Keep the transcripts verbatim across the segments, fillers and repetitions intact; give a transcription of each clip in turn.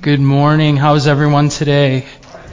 Good morning. How's everyone today?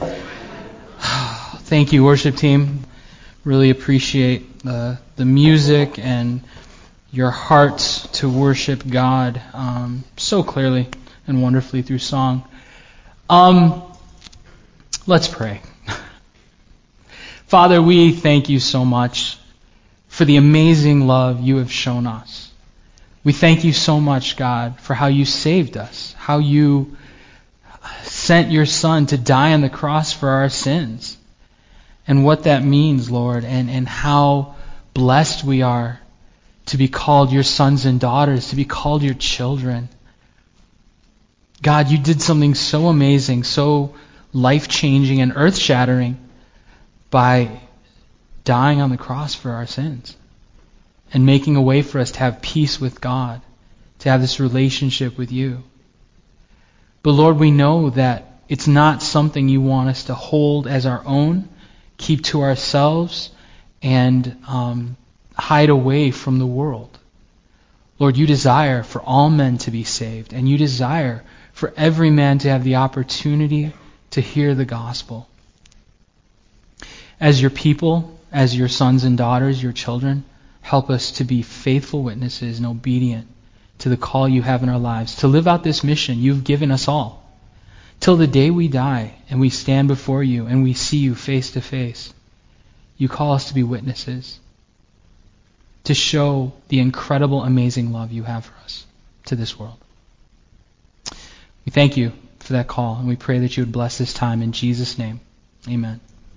Thank you, worship team. Really appreciate the, the music and your hearts to worship God um, so clearly and wonderfully through song. Um, let's pray. Father, we thank you so much for the amazing love you have shown us. We thank you so much, God, for how you saved us, how you sent your Son to die on the cross for our sins, and what that means, Lord, and, and how blessed we are to be called your sons and daughters, to be called your children. God, you did something so amazing, so life-changing and earth-shattering by dying on the cross for our sins and making a way for us to have peace with God, to have this relationship with you. But Lord, we know that it's not something you want us to hold as our own, keep to ourselves, and um, hide away from the world. Lord, you desire for all men to be saved, and you desire for every man to have the opportunity to hear the gospel. As your people, as your sons and daughters, your children, help us to be faithful witnesses and obedient to the call you have in our lives, to live out this mission you've given us all, till the day we die and we stand before you and we see you face to face. You call us to be witnesses, to show the incredible, amazing love you have for us to this world. We thank you for that call, and we pray that you would bless this time in Jesus' name. Amen.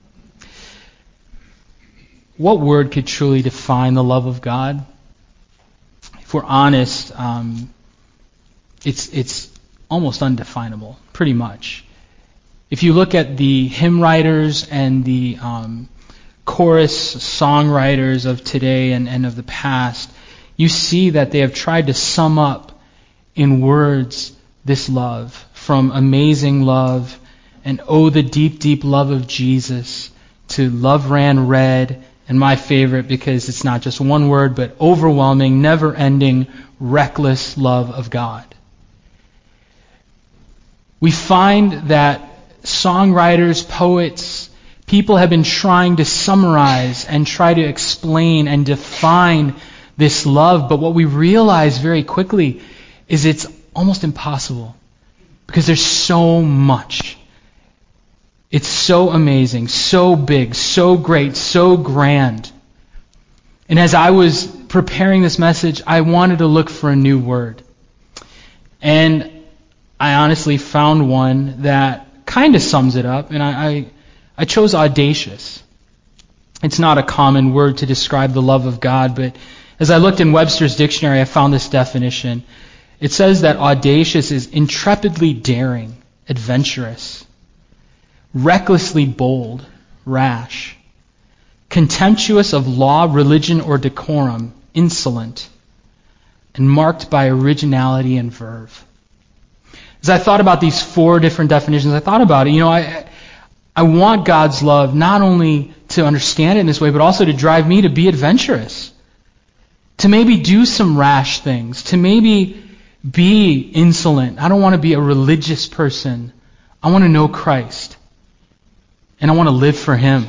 What word could truly define the love of God? If we're honest, um, it's it's almost undefinable, pretty much. If you look at the hymn writers and the um, chorus songwriters of today and, and of the past, you see that they have tried to sum up in words this love, from amazing love and oh, the deep, deep love of Jesus, to love ran red, and my favorite, because it's not just one word, but overwhelming, never-ending, reckless love of God. We find that songwriters, poets, people have been trying to summarize and try to explain and define this love, but what we realize very quickly is it's almost impossible, because there's so much. It's so amazing, so big, so great, so grand. And as I was preparing this message, I wanted to look for a new word. And I honestly found one that kind of sums it up, and I, I, I chose audacious. It's not a common word to describe the love of God, but as I looked in Webster's dictionary, I found this definition. It says that audacious is intrepidly daring, adventurous, recklessly bold, rash, contemptuous of law, religion, or decorum, insolent, and marked by originality and verve. As I thought about these four different definitions, I thought about it, you know, I I want God's love not only to understand it in this way, but also to drive me to be adventurous, to maybe do some rash things, to maybe be insolent. I don't want to be a religious person. I want to know Christ. And I want to live for Him.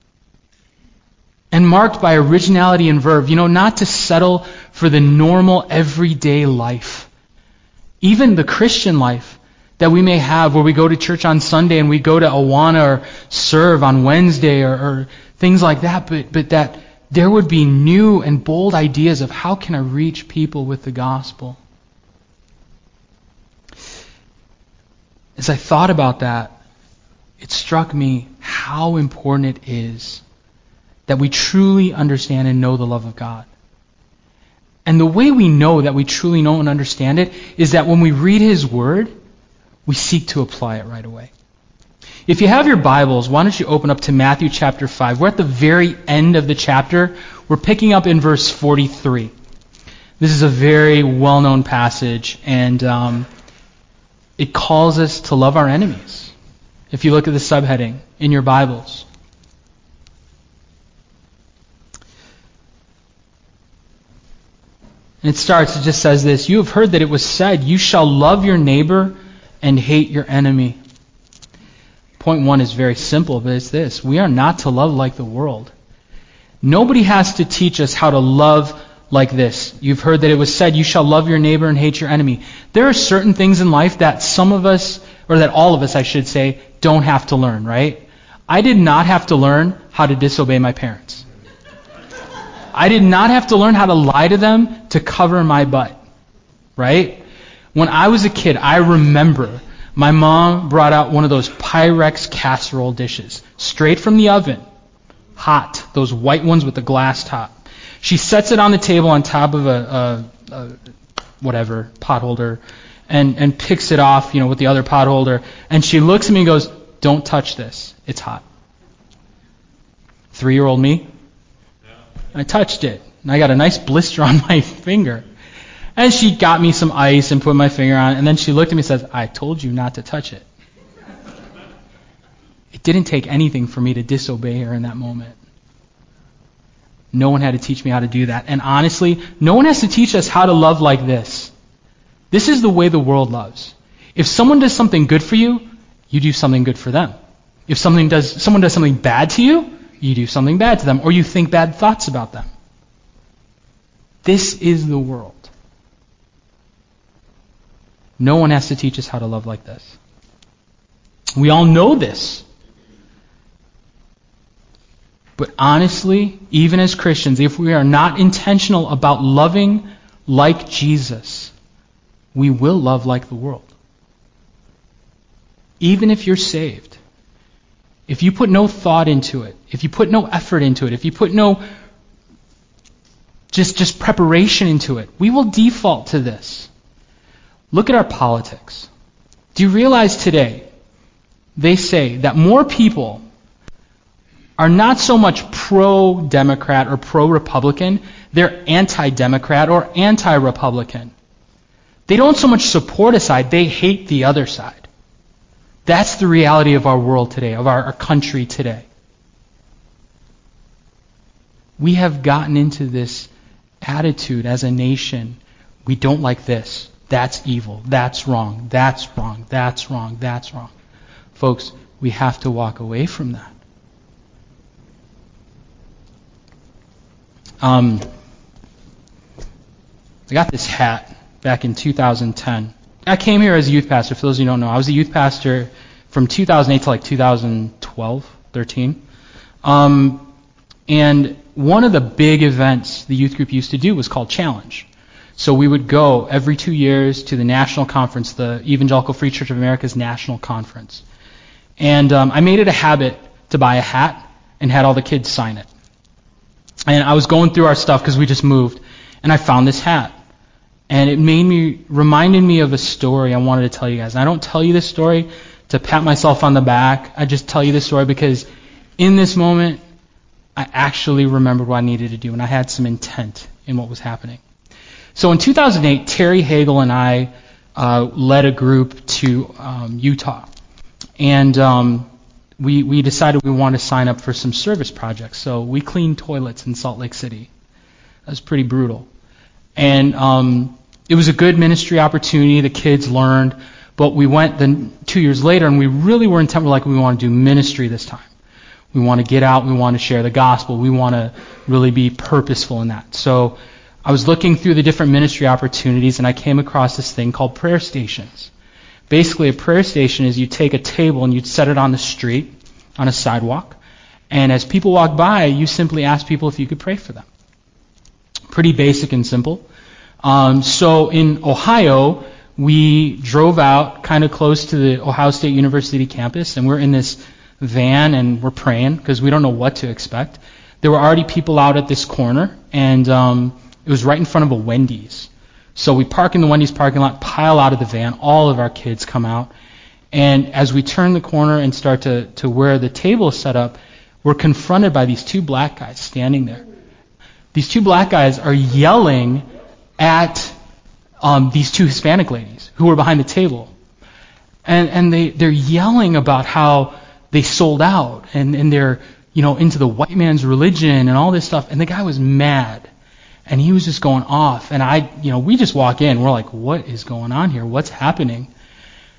And marked by originality and verve, you know, not to settle for the normal everyday life. Even the Christian life that we may have, where we go to church on Sunday and we go to Awana or serve on Wednesday or, or things like that, but, but that there would be new and bold ideas of how can I reach people with the gospel. As I thought about that, it struck me how important it is that we truly understand and know the love of God. And the way we know that we truly know and understand it is that when we read His Word, we seek to apply it right away. If you have your Bibles, why don't you open up to Matthew chapter five. We're at the very end of the chapter. We're picking up in verse forty-three. This is a very well-known passage, and um, it calls us to love our enemies. If you look at the subheading in your Bibles. And it starts, it just says this: you have heard that it was said, you shall love your neighbor and hate your enemy. Point one is very simple, but it's this. We are not to love like the world. Nobody has to teach us how to love like this. You've heard that it was said, you shall love your neighbor and hate your enemy. There are certain things in life that some of us, or that all of us, I should say, don't have to learn, right? I did not have to learn how to disobey my parents. I did not have to learn how to lie to them to cover my butt, right? When I was a kid, I remember my mom brought out one of those Pyrex casserole dishes, straight from the oven, hot, those white ones with the glass top. She sets it on the table on top of a, a, a whatever, pot holder, and, and picks it off, you know, with the other pot holder, and she looks at me and goes, don't touch this, it's hot. Three-year-old me, I touched it, and I got a nice blister on my finger. And she got me some ice and put my finger on it, and then she looked at me and says, I told you not to touch it. It didn't take anything for me to disobey her in that moment. No one had to teach me how to do that. And honestly, no one has to teach us how to love like this. This is the way the world loves. If someone does something good for you, you do something good for them. If something does, someone does something bad to you, you do something bad to them, or you think bad thoughts about them. This is the world. No one has to teach us how to love like this. We all know this. But honestly, even as Christians, if we are not intentional about loving like Jesus, we will love like the world. Even if you're saved, if you put no thought into it, if you put no effort into it, if you put no just, just preparation into it, we will default to this. Look at our politics. Do you realize today, they say that more people are not so much pro-Democrat or pro-Republican, they're anti-Democrat or anti-Republican. They don't so much support a side, they hate the other side. That's the reality of our world today, of our, our country today. We have gotten into this attitude as a nation. We don't like this. That's evil. That's wrong. That's wrong. That's wrong. That's wrong. Folks, we have to walk away from that. Um, I got this hat back in two thousand ten. I came here as a youth pastor. For those of you who don't know, I was a youth pastor from two thousand eight to like two thousand twelve, thirteen. Um, and one of the big events the youth group used to do was called Challenge. So we would go every two years to the national conference, the Evangelical Free Church of America's national conference. And um, I made it a habit to buy a hat and had all the kids sign it. And I was going through our stuff because we just moved, and I found this hat. And it made me, reminded me of a story I wanted to tell you guys. And I don't tell you this story to pat myself on the back. I just tell you this story because in this moment, I actually remembered what I needed to do, and I had some intent in what was happening. So in two thousand eight, Terry Hagel and I uh, led a group to um, Utah. And um, we, we decided we wanted to sign up for some service projects. So we cleaned toilets in Salt Lake City. That was pretty brutal. And um, it was a good ministry opportunity. The kids learned. But we went then two years later, and we really were intent. We're like, we want to do ministry this time. We want to get out. We want to share the gospel. We want to really be purposeful in that. So I was looking through the different ministry opportunities, and I came across this thing called prayer stations. Basically, a prayer station is you take a table and you set it on the street, on a sidewalk, and as people walk by, you simply ask people if you could pray for them. Pretty basic and simple. Um, so in Ohio, we drove out kind of close to the Ohio State University campus, and we're in this van, and we're praying because we don't know what to expect. There were already people out at this corner, and um, it was right in front of a Wendy's. So we park in the Wendy's parking lot, pile out of the van. All of our kids come out. And as we turn the corner and start to, to where the table is set up, we're confronted by these two black guys standing there. These two black guys are yelling at um, these two Hispanic ladies who were behind the table. And, and they, they're yelling about how they sold out and, and they're, you know, into the white man's religion and all this stuff. And the guy was mad. And he was just going off. And I, you know, we just walk in. We're like, what is going on here? What's happening?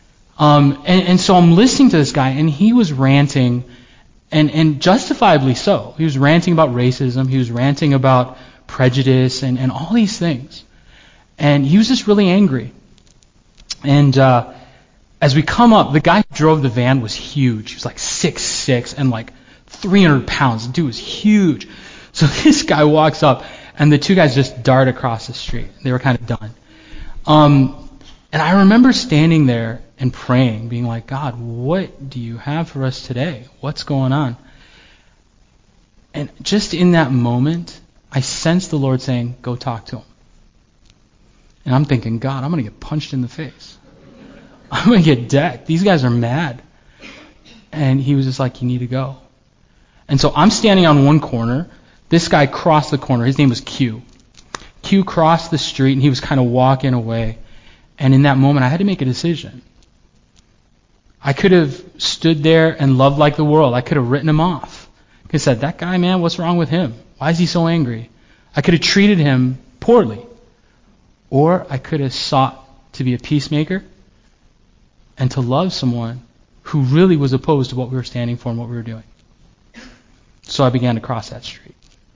Um, and, and so I'm listening to this guy, and he was ranting, and, and justifiably so. He was ranting about racism. He was ranting about prejudice and, and all these things. And he was just really angry. And uh, as we come up, the guy who drove the van was huge. He was like six foot six and like three hundred pounds. The dude was huge. So this guy walks up, and the two guys just dart across the street. They were kind of done. Um, and I remember standing there and praying, being like, God, what do you have for us today? What's going on? And just in that moment, I sensed the Lord saying, go talk to him. And I'm thinking, God, I'm going to get punched in the face. I'm going to get decked. These guys are mad. And he was just like, you need to go. And so I'm standing on one corner. This guy crossed the corner. His name was Q. Q crossed the street, and he was kind of walking away. And in that moment, I had to make a decision. I could have stood there and loved like the world. I could have written him off. I could have said, that guy, man, what's wrong with him? Why is he so angry? I could have treated him poorly. Or I could have sought to be a peacemaker and to love someone who really was opposed to what we were standing for and what we were doing. So I began to cross that street.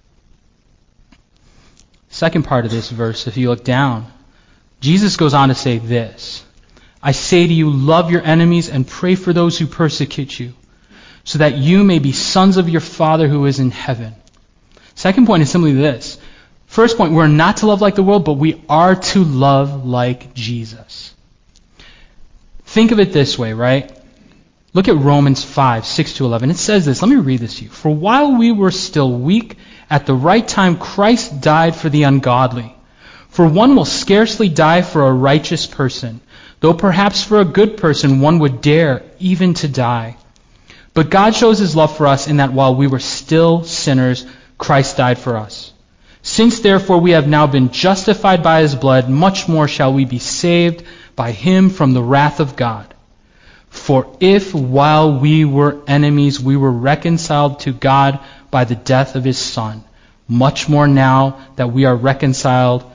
Second part of this verse, if you look down, Jesus goes on to say this, I say to you, love your enemies and pray for those who persecute you, so that you may be sons of your Father who is in heaven. Second point is simply this. First point, we're not to love like the world, but we are to love like Jesus. Think of it this way, right? Look at Romans five, six to eleven. It says this. Let me read this to you. For while we were still weak, at the right time Christ died for the ungodly. For one will scarcely die for a righteous person, though perhaps for a good person one would dare even to die. But God shows his love for us in that while we were still sinners, Christ died for us. Since therefore we have now been justified by his blood, much more shall we be saved by him from the wrath of God. For if while we were enemies we were reconciled to God by the death of his Son, much more now that we are reconciled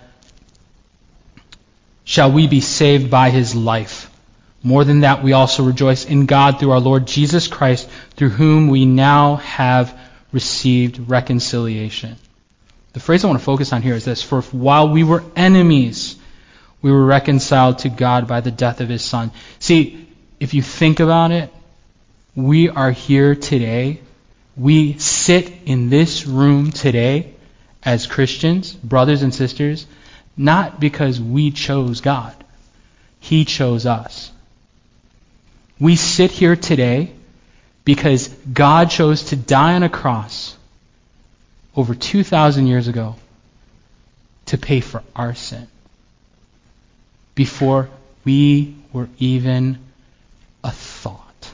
shall we be saved by his life. More than that, we also rejoice in God through our Lord Jesus Christ, through whom we now have received reconciliation. The phrase I want to focus on here is this. For if while we were enemies, we were reconciled to God by the death of his Son. See, if you think about it, we are here today. We sit in this room today as Christians, brothers and sisters, not because we chose God. He chose us. We sit here today because God chose to die on a cross over two thousand years ago to pay for our sin before we were even a thought.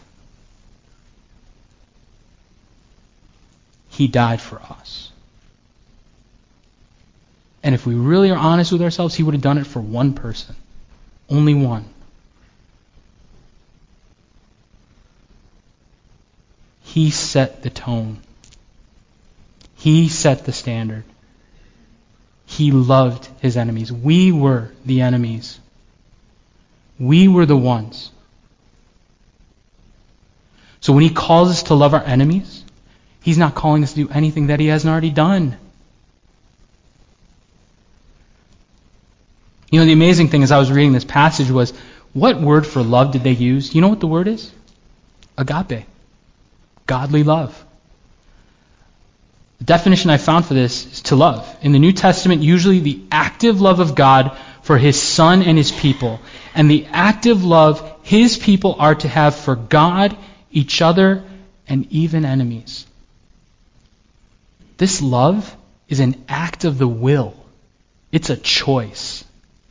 He died for us. And if we really are honest with ourselves, he would have done it for one person. Only one. He set the tone. He set the standard. He loved his enemies. We were the enemies. We were the ones. So when he calls us to love our enemies, he's not calling us to do anything that he hasn't already done. You know, the amazing thing as I was reading this passage was, what word for love did they use? You know what the word is? Agape. Godly love. The definition I found for this is to love. In the New Testament, usually the active love of God for his Son and his people, and the active love his people are to have for God, each other, and even enemies. This love is an act of the will. It's a choice.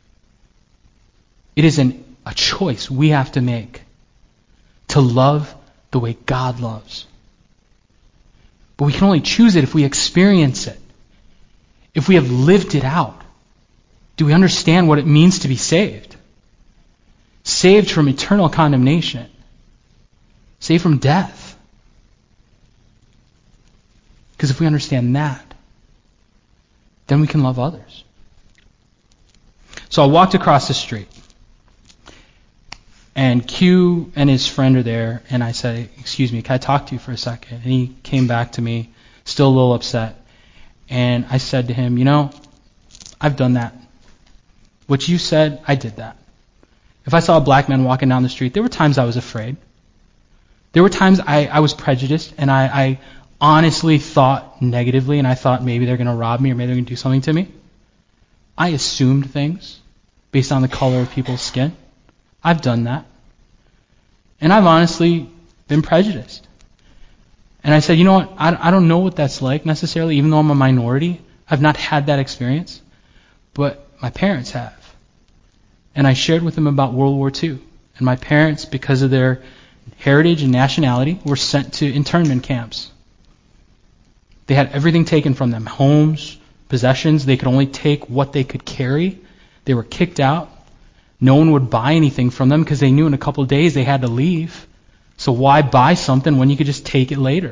It is an, a choice we have to make to love the way God loves. But we can only choose it if we experience it. If we have lived it out. Do we understand what it means to be saved? Saved from eternal condemnation. Saved from death. Because if we understand that, then we can love others. So I walked across the street. And Q and his friend are there, and I said, excuse me, can I talk to you for a second? And he came back to me, still a little upset. And I said to him, you know, I've done that. What you said, I did that. If I saw a black man walking down the street, there were times I was afraid. There were times I, I was prejudiced, and I, I honestly thought negatively, and I thought maybe they're going to rob me or maybe they're going to do something to me. I assumed things based on the color of people's skin. I've done that. And I've honestly been prejudiced. And I said, you know what, I, I don't know what that's like necessarily, even though I'm a minority. I've not had that experience. But my parents have. And I shared with them about World War Two. And my parents, because of their heritage and nationality, were sent to internment camps. They had everything taken from them, homes, possessions. They could only take what they could carry. They were kicked out. No one would buy anything from them because they knew in a couple of days they had to leave. So why buy something when you could just take it later?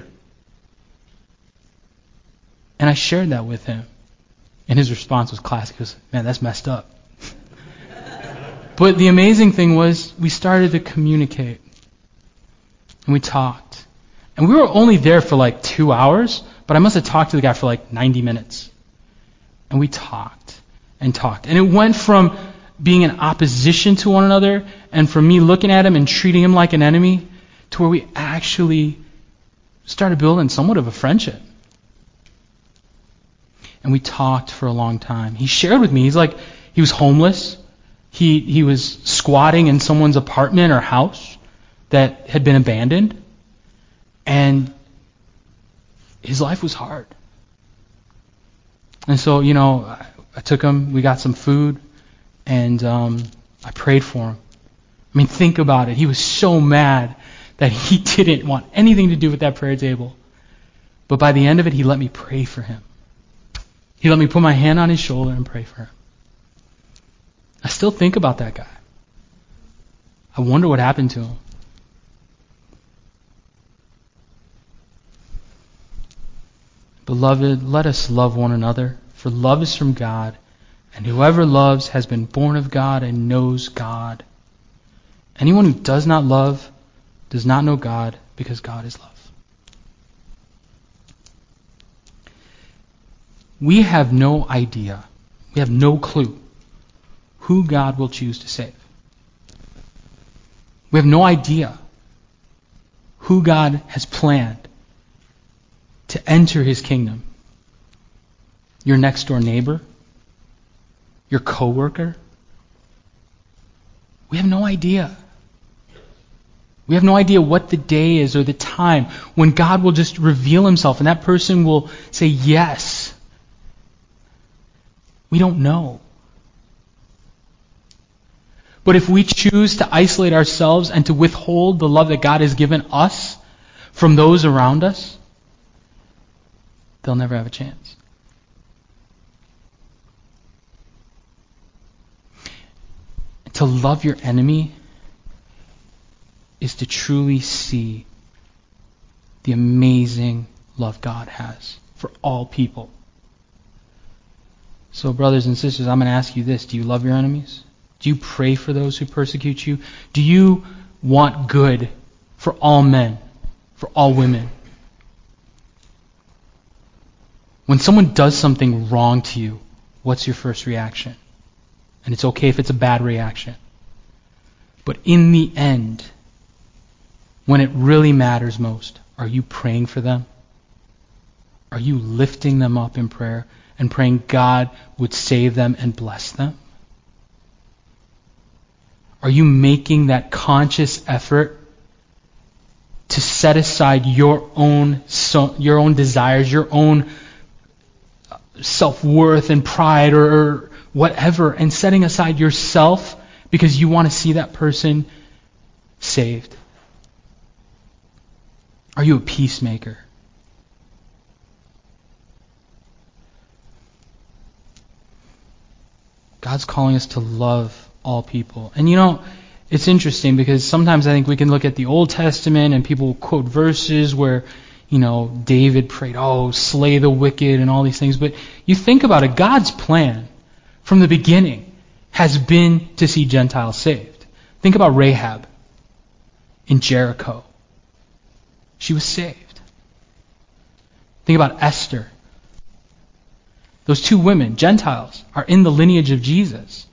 And I shared that with him. And his response was classic. He goes, man, that's messed up. But the amazing thing was we started to communicate. And we talked. And we were only there for like two hours, but I must have talked to the guy for like ninety minutes. And we talked and talked. And it went from being in opposition to one another and from me looking at him and treating him like an enemy to where we actually started building somewhat of a friendship. And we talked for a long time. He shared with me, he's like, he was homeless. He he was squatting in someone's apartment or house that had been abandoned. And his life was hard. And so, you know, I, I took him, we got some food, and um, I prayed for him. I mean, think about it. He was so mad that he didn't want anything to do with that prayer table. But by the end of it, he let me pray for him. He let me put my hand on his shoulder and pray for him. I still think about that guy. I wonder what happened to him. Beloved, let us love one another, for love is from God, and whoever loves has been born of God and knows God. Anyone who does not love does not know God, because God is love. We have no idea, we have no clue who God will choose to save. We have no idea who God has planned to enter His kingdom. Your next door neighbor, your coworker. We have no idea. We have no idea what the day is or the time when God will just reveal Himself and that person will say yes. We don't know. But if we choose to isolate ourselves and to withhold the love that God has given us from those around us, they'll never have a chance. To love your enemy is to truly see the amazing love God has for all people. So, brothers and sisters, I'm going to ask you this. Do you love your enemies? Do you pray for those who persecute you? Do you want good for all men, for all women? When someone does something wrong to you, what's your first reaction? And it's okay if it's a bad reaction. But in the end, when it really matters most, are you praying for them? Are you lifting them up in prayer and praying God would save them and bless them? Are you making that conscious effort to set aside your own so, your own desires, your own self-worth and pride or, or whatever, and setting aside yourself because you want to see that person saved? Are you a peacemaker? God's calling us to love all people. And you know, it's interesting because sometimes I think we can look at the Old Testament and people quote verses where, you know, David prayed, oh, slay the wicked and all these things. But you think about it, God's plan from the beginning has been to see Gentiles saved. Think about Rahab. in Jericho. She was saved. Think about Esther. Those two women, Gentiles, are in the lineage of Jesus.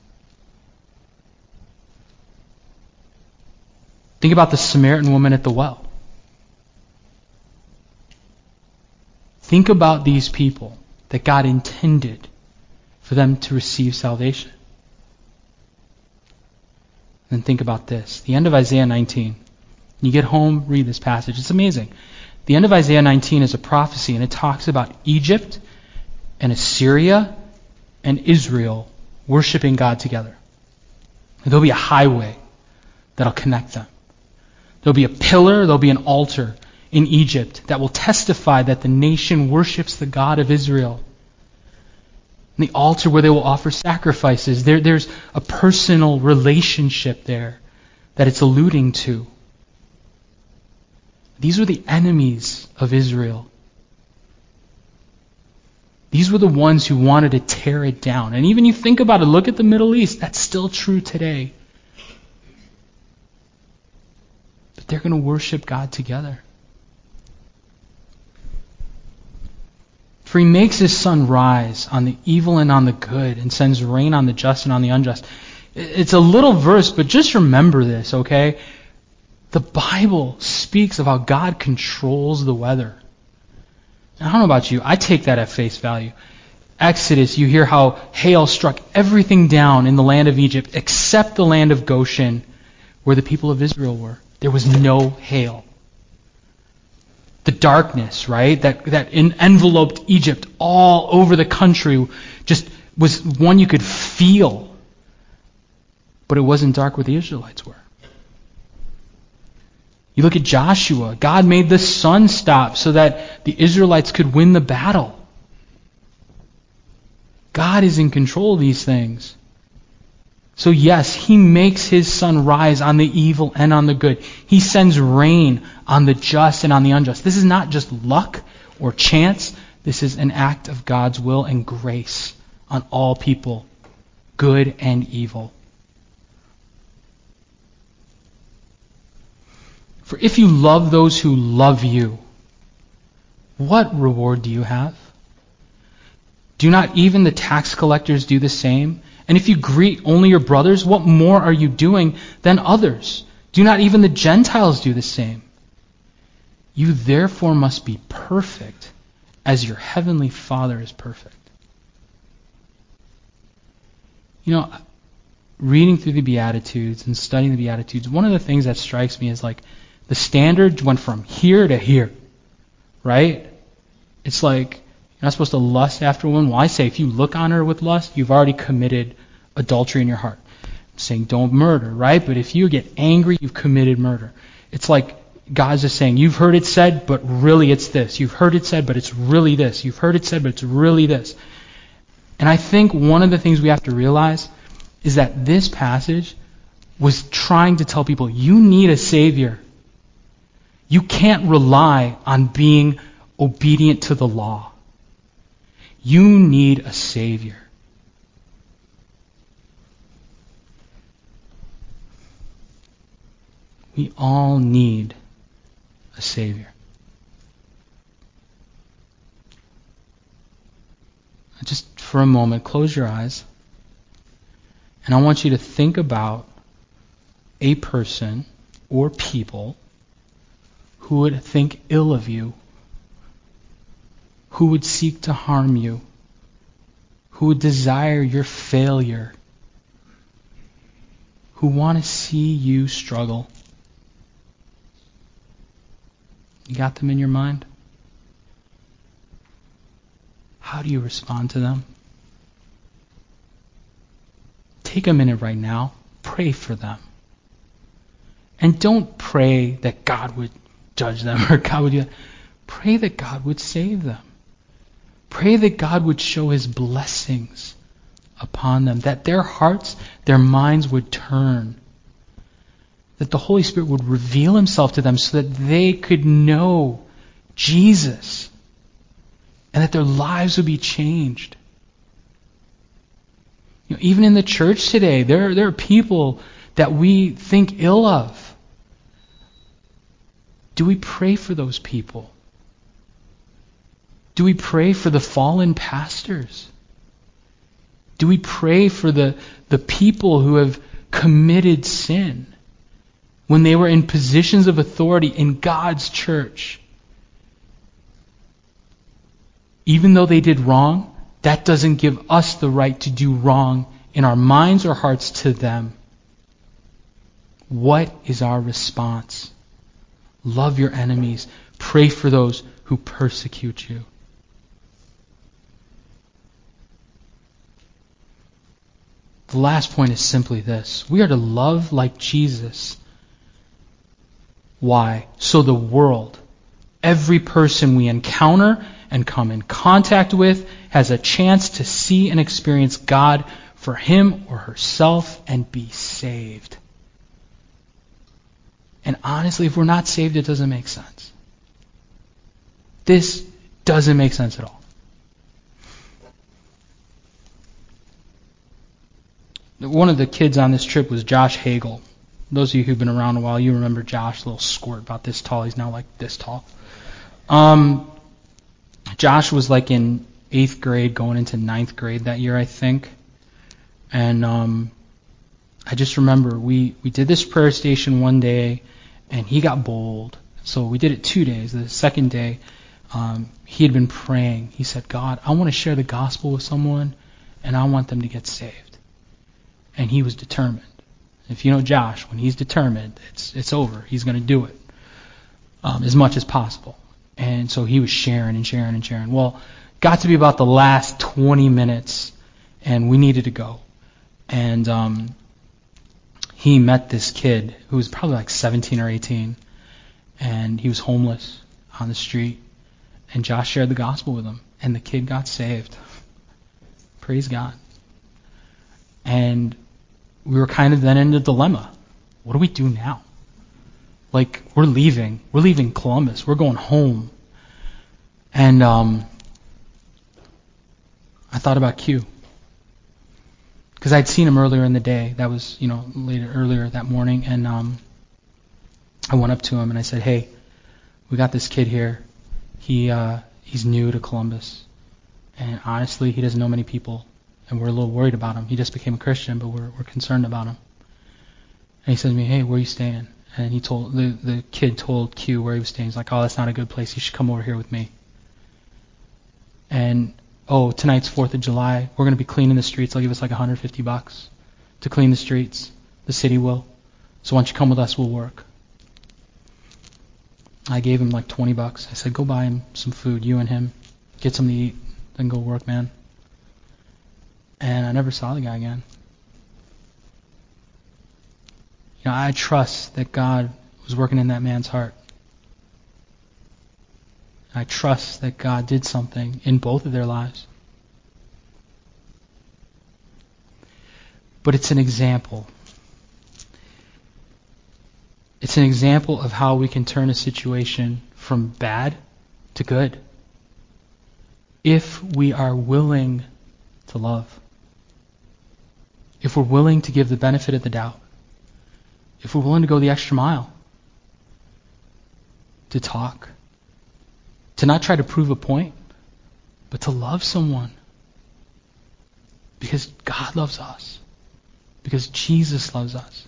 Think about the Samaritan woman at the well. Think about these people that God intended for them to receive salvation. And think about this. The end of Isaiah nineteen. When you get home, read this passage. It's amazing. The end of Isaiah nineteen is a prophecy, and it talks about Egypt and Assyria and Israel worshiping God together. There'll be a highway that'll connect them. There'll be a pillar, there'll be an altar in Egypt that will testify that the nation worships the God of Israel. And the altar where they will offer sacrifices. There, there's a personal relationship there that it's alluding to. These were the enemies of Israel. These were the ones who wanted to tear it down. And even you think about it, look at the Middle East, that's still true today. But they're going to worship God together. For he makes his sun rise on the evil and on the good, and sends rain on the just and on the unjust. It's a little verse, but just remember this, okay? The Bible speaks of how God controls the weather. I don't know about you, I take that at face value. Exodus, you hear how hail struck everything down in the land of Egypt except the land of Goshen, where the people of Israel were. There was no hail. The darkness, right, that, that enveloped Egypt all over the country just was one you could feel. But it wasn't dark where the Israelites were. You look at Joshua. God made the sun stop so that the Israelites could win the battle. God is in control of these things. So yes, he makes his sun rise on the evil and on the good. He sends rain on the just and on the unjust. This is not just luck or chance. This is an act of God's will and grace on all people, good and evil. For if you love those who love you, what reward do you have? Do not even the tax collectors do the same? And if you greet only your brothers, what more are you doing than others? Do not even the Gentiles do the same? You therefore must be perfect as your heavenly Father is perfect. You know, reading through the Beatitudes and studying the Beatitudes, one of the things that strikes me is like the standard went from here to here, right? It's like you're not supposed to lust after a woman. Well, I say if you look on her with lust, you've already committed adultery in your heart. I'm saying don't murder, right? But if you get angry, you've committed murder. It's like God's just saying, you've heard it said, but really it's this. You've heard it said, but it's really this. You've heard it said, but it's really this. And I think one of the things we have to realize is that this passage was trying to tell people, you need a Savior. You can't rely on being obedient to the law. You need a Savior. We all need a Savior. Just for a moment, close your eyes. And I want you to think about a person or people who would think ill of you, who would seek to harm you, who would desire your failure, who want to see you struggle. You got them in your mind? How do you respond to them? Take a minute right now. Pray for them. And don't pray that God would judge them or God would do that. Pray that God would save them. Pray that God would show his blessings upon them, that their hearts, their minds would turn, that the Holy Spirit would reveal himself to them so that they could know Jesus and that their lives would be changed. You know, even in the church today, there, there are people that we think ill of. Do we pray for those people? Do we pray for the fallen pastors? Do we pray for the, the people who have committed sin when they were in positions of authority in God's church? Even though they did wrong, that doesn't give us the right to do wrong in our minds or hearts to them. What is our response? Love your enemies. Pray for those who persecute you. The last point is simply this. We are to love like Jesus. Why? So the world, every person we encounter and come in contact with has a chance to see and experience God for him or herself and be saved. And honestly, if we're not saved, it doesn't make sense. This doesn't make sense at all. One of the kids on this trip was Josh Hagel. Those of you who've been around a while, you remember Josh, a little squirt about this tall. He's now like this tall. Um, Josh was like in eighth grade, going into ninth grade that year, I think. And um, I just remember we, we did this prayer station one day, and he got bold. So we did it two days. The second day, um, he had been praying. He said, God, I want to share the gospel with someone, and I want them to get saved. And he was determined. If you know Josh, when he's determined, it's it's over. He's going to do it um, as much as possible. And so he was sharing and sharing and sharing. Well, got to be about the last twenty minutes, and we needed to go. And um, he met this kid who was probably like seventeen or eighteen, and he was homeless on the street. And Josh shared the gospel with him, and the kid got saved. Praise God. And we were kind of then in a dilemma. What do we do now? Like, we're leaving. We're leaving Columbus. We're going home. And um, I thought about Q. Because I'd seen him earlier in the day. That was, you know, later earlier that morning. And um, I went up to him and I said, hey, we got this kid here. He uh, he's new to Columbus. And honestly, he doesn't know many people. And we're a little worried about him. He just became a Christian, but we're we're concerned about him. And he said to me, hey, where are you staying? And he told the, the kid told Q where he was staying. He's like, oh, that's not a good place. You should come over here with me. And, oh, tonight's fourth of July. We're going to be cleaning the streets. They'll give us like one hundred fifty bucks to clean the streets. The city will. So why don't you come with us? We'll work. I gave him like twenty bucks. I said, go buy him some food, you and him. Get something to eat. Then go work, man. And I never saw the guy again. You know, I trust that God was working in that man's heart. I trust that God did something in both of their lives. But it's an example. It's an example of how we can turn a situation from bad to good if we are willing to love. If we're willing to give the benefit of the doubt. If we're willing to go the extra mile. To talk. To not try to prove a point, but to love someone. Because God loves us. Because Jesus loves us.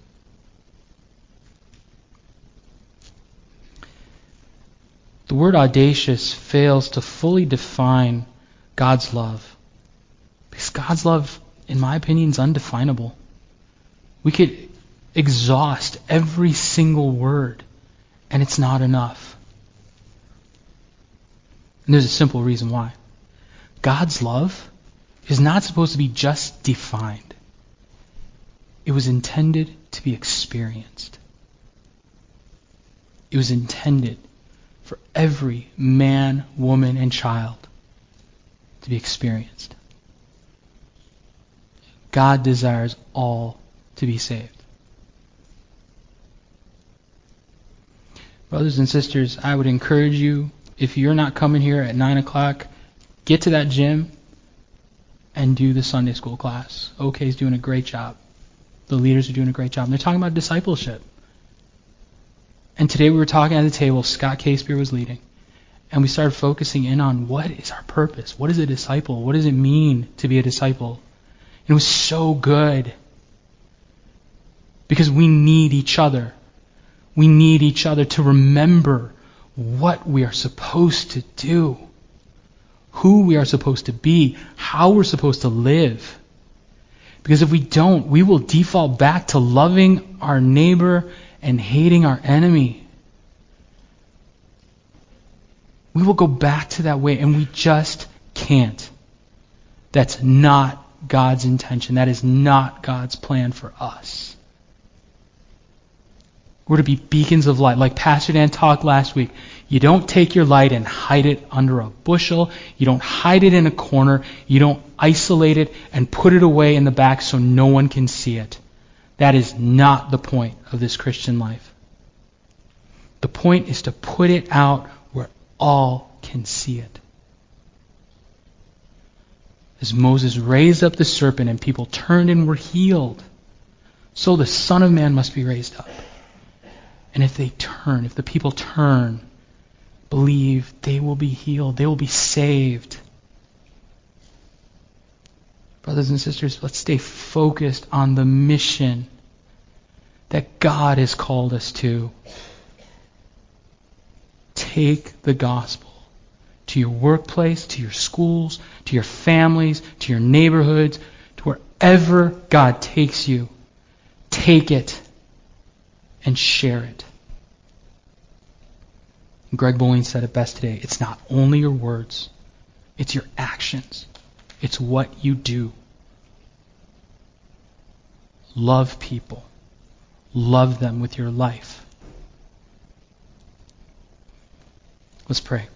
The word audacious fails to fully define God's love. Because God's love, in my opinion, is undefinable. We could exhaust every single word, and it's not enough. And there's a simple reason why. God's love is not supposed to be just defined. It was intended to be experienced. It was intended for every man, woman, and child to be experienced. God desires all to be saved. Brothers and sisters, I would encourage you, if you're not coming here at nine o'clock, get to that gym and do the Sunday school class. OK's doing a great job. The leaders are doing a great job. And they're talking about discipleship. And today we were talking at the table, Scott Casebeer was leading, and we started focusing in on what is our purpose? What is a disciple? What does it mean to be a disciple? And it was so good. Because we need each other. We need each other to remember what we are supposed to do, who we are supposed to be, how we're supposed to live. Because if we don't, we will default back to loving our neighbor and hating our enemy. We will go back to that way, and we just can't. That's not God's intention. That is not God's plan for us. We're to be beacons of light. Like Pastor Dan talked last week, you don't take your light and hide it under a bushel. You don't hide it in a corner. You don't isolate it and put it away in the back so no one can see it. That is not the point of this Christian life. The point is to put it out where all can see it. As Moses raised up the serpent and people turned and were healed, so the Son of Man must be raised up. And if they turn, if the people turn, believe, they will be healed. They will be saved. Brothers and sisters, let's stay focused on the mission that God has called us to. Take the gospel to your workplace, to your schools, to your families, to your neighborhoods, to wherever God takes you. Take it and share it. Greg Boling said it best today. It's not only your words, it's your actions. It's what you do. Love people. Love them with your life. Let's pray.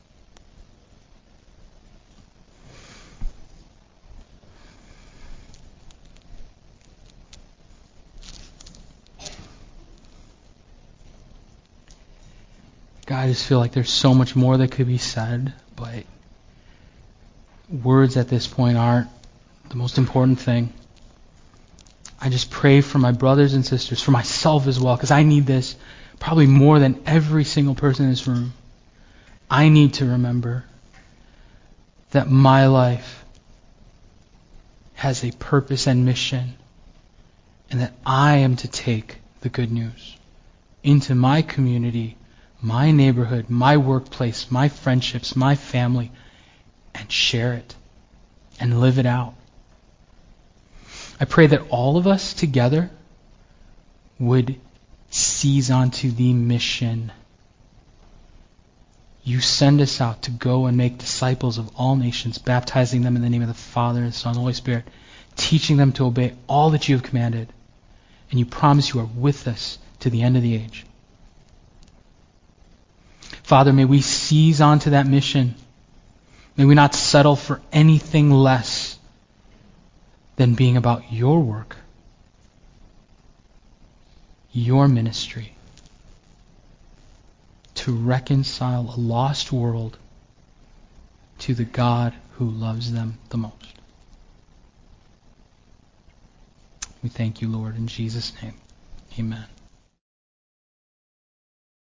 God, I just feel like there's so much more that could be said, but words at this point aren't the most important thing. I just pray for my brothers and sisters, for myself as well, because I need this probably more than every single person in this room. I need to remember that my life has a purpose and mission, and that I am to take the good news into my community, my neighborhood, my workplace, my friendships, my family, and share it and live it out. I pray that all of us together would seize onto the mission. You send us out to go and make disciples of all nations, baptizing them in the name of the Father, and the Son, and the Holy Spirit, teaching them to obey all that you have commanded. And you promise you are with us to the end of the age. Father, may we seize onto that mission. May we not settle for anything less than being about your work, your ministry, to reconcile a lost world to the God who loves them the most. We thank you, Lord, in Jesus' name. Amen.